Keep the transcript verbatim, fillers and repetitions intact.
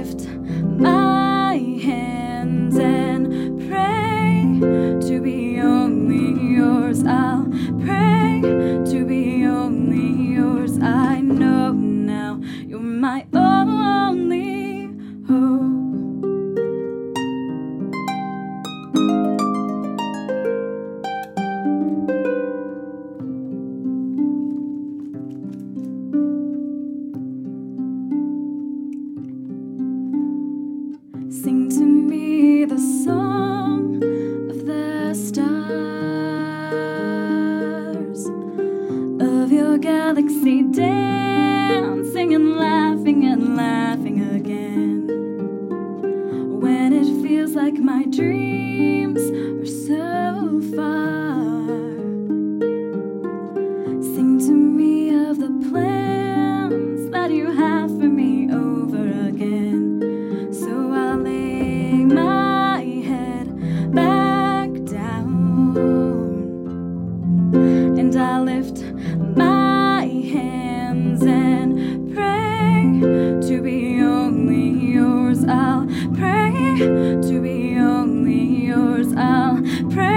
lift my hands and pray to be only yours. I'll pray to be only yours. I know now you're my only hope. Sing to me the song of the stars, of your galaxy dancing and laughing and laughing again. When it feels like my dreams are so far, sing to me of the plans that you have for me over again. So I'll lay my head back down and I'll lift my hands and pray to be only yours. I'll pray to be only yours. I'll pray